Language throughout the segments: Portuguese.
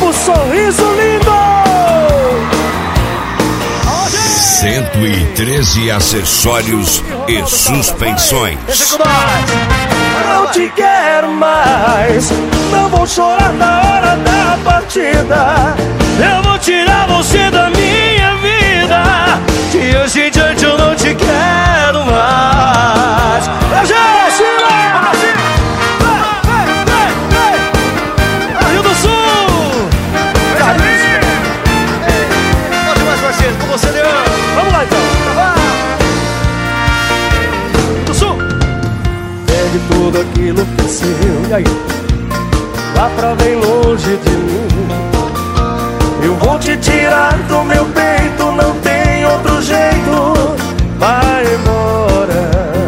o sorriso lindo. 113 acessórios e suspensões. Deixa com nós. Não te quero mais, não vou chorar na hora da partida. Eu vou tirar você da minha vida. De hoje em diante eu não te quero mais. Rio do Sul. Pode mais, parceiro, com você, Leandro. Vamos lá então. Do Sul. Pegue tudo aquilo que é seu. E aí? Vá pra bem longe de mim. Eu vou te tirar do meu peito, não tem outro jeito. Vai embora.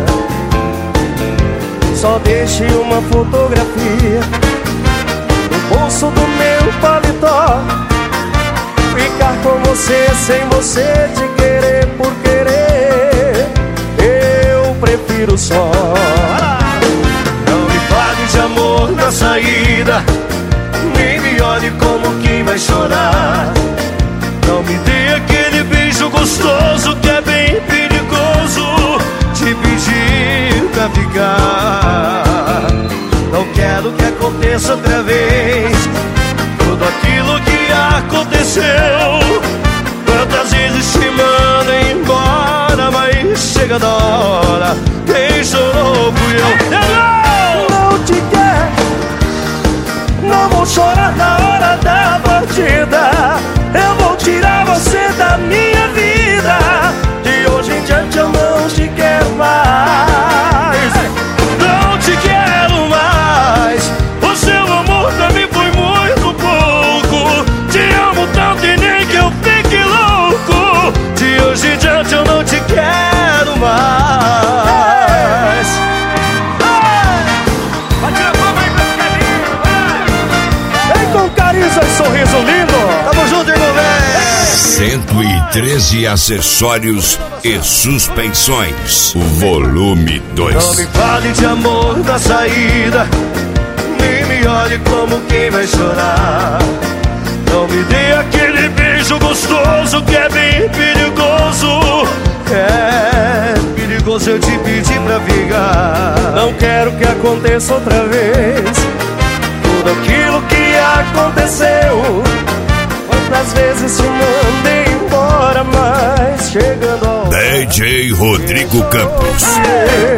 Só deixe uma fotografia no bolso do meu paletó. Ficar com você sem você te querer por querer. Eu prefiro só. Não me fale de amor na saída, nem me olhe como quem vai chorar. Não me dê aquele beijo gostoso que é bem perigoso te pedir pra ficar. Não quero que aconteça outra vez tudo aquilo que aconteceu. Quantas vezes te mandam embora, mas chega da hora, quem chorou fui eu. Não te quero, não vou chorar na hora da partida. Eu vou tirar você da minha vida. De hoje em diante eu não te quero mais. Não te quero mais. O seu amor pra mim foi muito pouco. Te amo tanto e nem que eu fique louco. De hoje em diante eu não te quero mais. Com carinho e sorriso lindo. Tamo junto, irmão, velho. 113 acessórios e suspensões. Volume 2. Não me fale de amor na saída, nem me olhe como quem vai chorar. Não me dê aquele beijo gostoso que é bem perigoso. É perigoso eu te pedir pra ficar. Não quero que aconteça outra vez tudo aquilo que aconteceu. Quantas vezes te mandei embora, mas chegando ao DJ Rodrigo Campos.